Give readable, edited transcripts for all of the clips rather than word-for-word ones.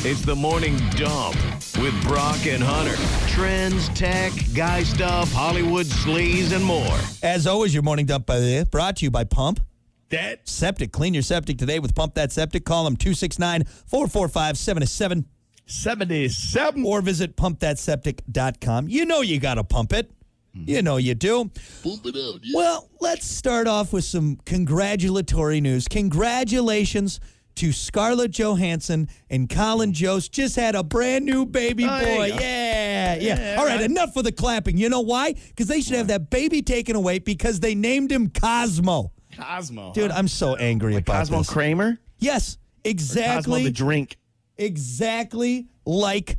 It's the Morning Dump with Brock and Hunter. Trends, tech, guy stuff, Hollywood sleaze, and more. As always, your Morning Dump brought to you by Pump That Septic. Clean your septic today with Pump That Septic. Call them 269-445-77. 77. Or visit pumpthatseptic.com. You know you got to pump it. You know you do. Pump it out. Yeah. Well, let's start off with some congratulatory news. Congratulations to Scarlett Johansson and Colin Jost. Just had a brand new baby boy. Yeah. All right, enough of the clapping. You know why? Because they should have that baby taken away because they named him Cosmo. Cosmo. Dude, I'm so angry about Cosmo this. Kramer? Yes, Or exactly. Cosmo the drink. Exactly like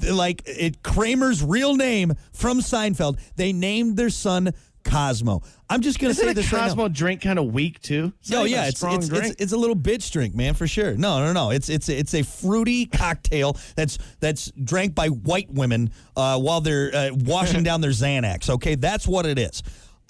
Kramer's real name from Seinfeld. They named their son Cosmo. I'm just going to say Isn't this a right now. Cosmo drink kind of weak, too? Oh yeah, it's a little bitch drink, man, for sure. No. It's a fruity cocktail that's drank by white women while they're washing down their Xanax. Okay, that's what it is.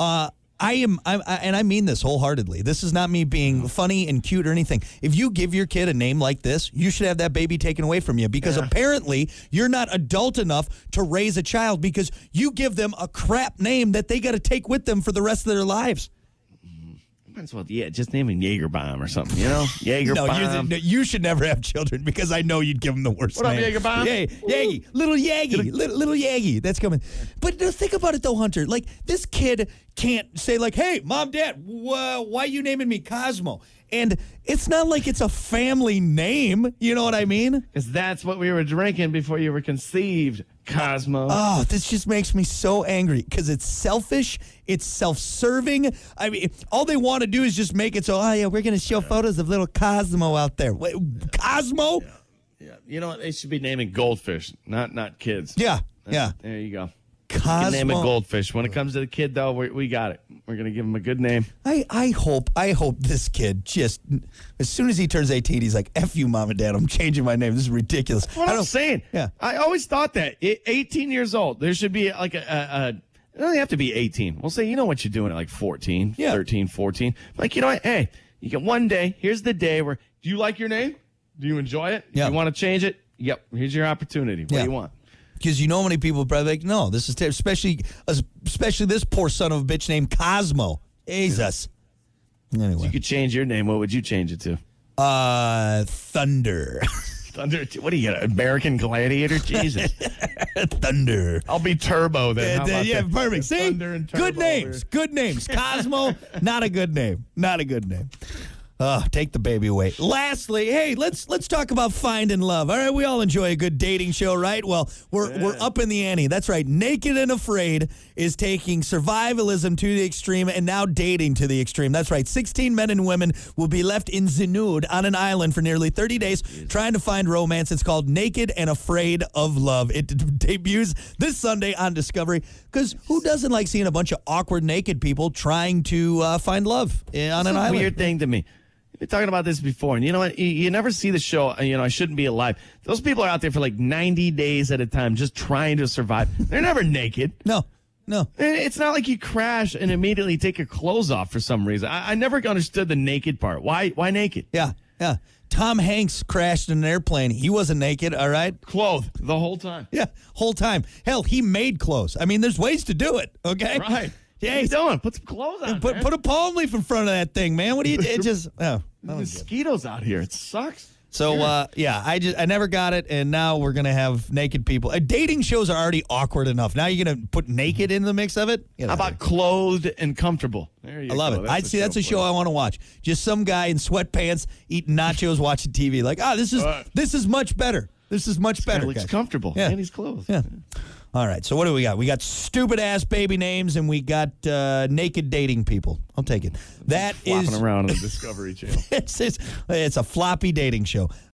And I mean this wholeheartedly. This is not me being funny and cute or anything. If you give your kid a name like this, you should have that baby taken away from you because apparently you're not adult enough to raise a child because you give them a crap name that they got to take with them for the rest of their lives. Might as well, just name him Jaeger Bomb or something, you know? Jaeger Bomb. You should never have children because I know you'd give them the worst What up, name. Jaeger Bomb? Yagi. Little Yagi. Little Yagi. That's coming. But think about it, though, Hunter. Like, this kid can't say, like, hey, Mom, Dad, why are you naming me Cosmo? And it's not like it's a family name. You know what I mean? Because that's what we were drinking before you were conceived, Cosmo. Oh, this just makes me so angry because it's selfish. It's self-serving. I mean, all they want to do is just make it so, we're going to show photos of little Cosmo out there. Wait, Cosmo? Yeah. You know what? They should be naming goldfish, not kids. Yeah. There you go. Cosmo. You can name it goldfish. When it comes to the kid, though, we got it. We're going to give him a good name. I hope this kid just, as soon as he turns 18, he's like, F you, Mom and Dad, I'm changing my name. This is ridiculous. What I'm saying. Yeah. I always thought that. 18 years old, there should be like it doesn't have to be 18. We'll say, you know what you're doing at like 14, 13, 14. Like, you know what? Hey, you get one day. Here's the day where, do you like your name? Do you enjoy it? Yeah. You want to change it? Yep. Here's your opportunity. What do you want? Because you know how many people are probably like, no, this is especially this poor son of a bitch named Cosmo. Jesus. Anyway. If you could change your name, what would you change it to? Thunder. Thunder. What do you get? American Gladiator? Jesus. Thunder. I'll be Turbo then. How about that? Perfect. See? Thunder and Turbo Good names. Good names. Cosmo, not a good name. Not a good name. Take the baby away. Lastly, hey, let's talk about finding love. All right, we all enjoy a good dating show, right? Well, we're up in the ante. That's right. Naked and Afraid is taking survivalism to the extreme and now dating to the extreme. That's right. 16 men and women will be left in Zinud on an island for nearly 30 days trying to find romance. It's called Naked and Afraid of Love. It debuts this Sunday on Discovery because who doesn't like seeing a bunch of awkward naked people trying to find love on an island? Weird thing to me. We've been talking about this before, and you know what? You never see the show, I Shouldn't Be Alive. Those people are out there for like 90 days at a time just trying to survive. They're never naked. No. It's not like you crash and immediately take your clothes off for some reason. I never understood the naked part. Why naked? Yeah. Tom Hanks crashed in an airplane. He wasn't naked, all right? Clothed the whole time. Yeah, whole time. Hell, he made clothes. I mean, there's ways to do it, okay? Right. Yeah, what are you doing? Put some clothes on. Put a palm leaf in front of that thing, man. What do you do? It just mosquitoes out here. It sucks. So I never got it, and now we're gonna have naked people. Dating shows are already awkward enough. Now you're gonna put naked in the mix of it. How about clothed and comfortable? There you go. I love it. That's a show I want to watch. Just some guy in sweatpants eating nachos, watching TV. Like, this is much better. This is much better. Looks comfortable. Yeah. And he's clothed. Yeah. All right, so what do we got? We got stupid-ass baby names, and we got naked dating people. I'll take it. That is flopping around on the Discovery Channel. It's a floppy dating show.